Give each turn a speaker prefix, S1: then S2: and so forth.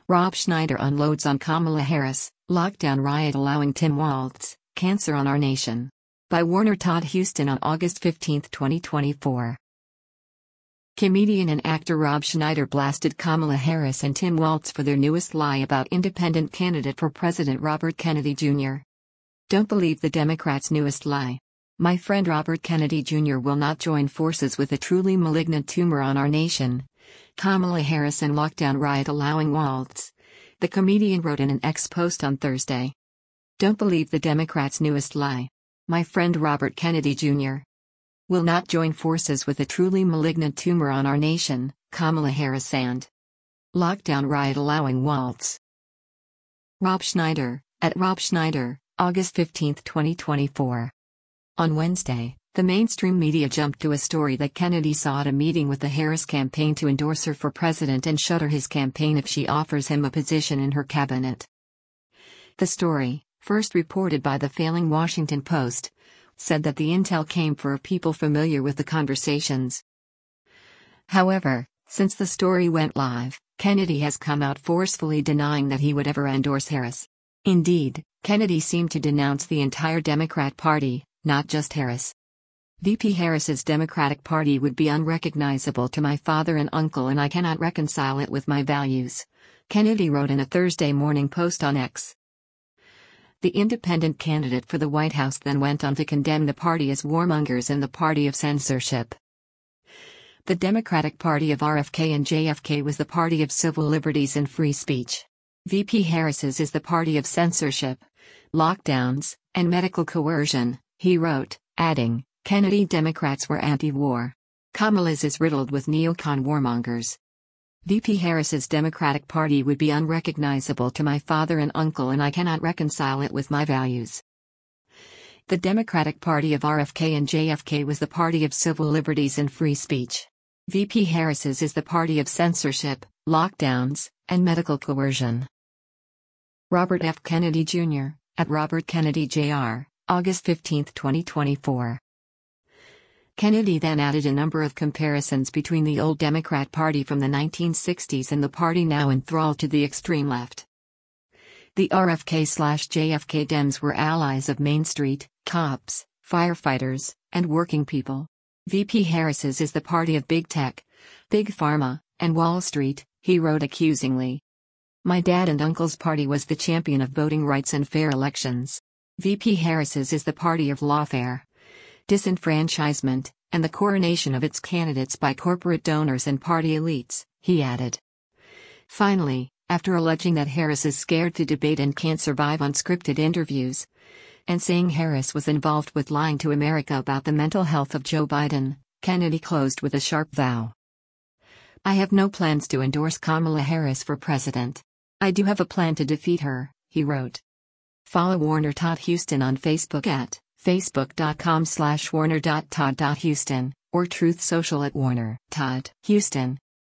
S1: Rob Schneider unloads on Kamala Harris, lockdown riot allowing Tim Walz, cancer on our nation. By Warner Todd Huston on August 15, 2024. Comedian and actor Rob Schneider blasted Kamala Harris and Tim Walz for their newest lie about independent candidate for president Robert Kennedy Jr. Don't believe the Democrats' newest lie. My friend Robert Kennedy Jr. will not join forces with a truly malignant tumor on our nation. Kamala Harris and lockdown riot allowing Walz. The comedian wrote in an X post on Thursday. Don't believe the Democrats' newest lie. My friend Robert Kennedy Jr. will not join forces with a truly malignant tumor on our nation, Kamala Harris and lockdown riot allowing Walz. Rob Schneider, at Rob Schneider, August 15, 2024. On Wednesday, the mainstream media jumped to a story that Kennedy sought a meeting with the Harris campaign to endorse her for president and shutter his campaign if she offers him a position in her cabinet. The story, first reported by the failing Washington Post, said that the intel came from people familiar with the conversations. However, since the story went live, Kennedy has come out forcefully denying that he would ever endorse Harris. Indeed, Kennedy seemed to denounce the entire Democrat Party, not just Harris. VP Harris's Democratic Party would be unrecognizable to my father and uncle, and I cannot reconcile it with my values, Kennedy wrote in a Thursday morning post on X. The independent candidate for the White House then went on to condemn the party as warmongers and the party of censorship. The Democratic Party of RFK and JFK was the party of civil liberties and free speech. VP Harris's is the party of censorship, lockdowns, and medical coercion, he wrote, adding, Kennedy Democrats were anti-war. Kamala's is riddled with neocon warmongers. VP Harris's Democratic Party would be unrecognizable to my father and uncle, and I cannot reconcile it with my values. The Democratic Party of RFK and JFK was the party of civil liberties and free speech. VP Harris's is the party of censorship, lockdowns, and medical coercion. Robert F. Kennedy Jr., at Robert Kennedy Jr., August 15, 2024. Kennedy then added a number of comparisons between the old Democrat Party from the 1960s and the party now enthralled to the extreme left. The RFK/JFK Dems were allies of Main Street, cops, firefighters, and working people. VP Harris's is the party of big tech, big pharma, and Wall Street, he wrote accusingly. My dad and uncle's party was the champion of voting rights and fair elections. VP Harris's is the party of lawfare, disenfranchisement, and the coronation of its candidates by corporate donors and party elites, he added. Finally, after alleging that Harris is scared to debate and can't survive unscripted interviews, and saying Harris was involved with lying to America about the mental health of Joe Biden, Kennedy closed with a sharp vow. I have no plans to endorse Kamala Harris for president. I do have a plan to defeat her, he wrote. Follow Warner Todd Huston on Facebook at facebook.com/warner.todd.huston, or Truth Social at Warner Todd Huston.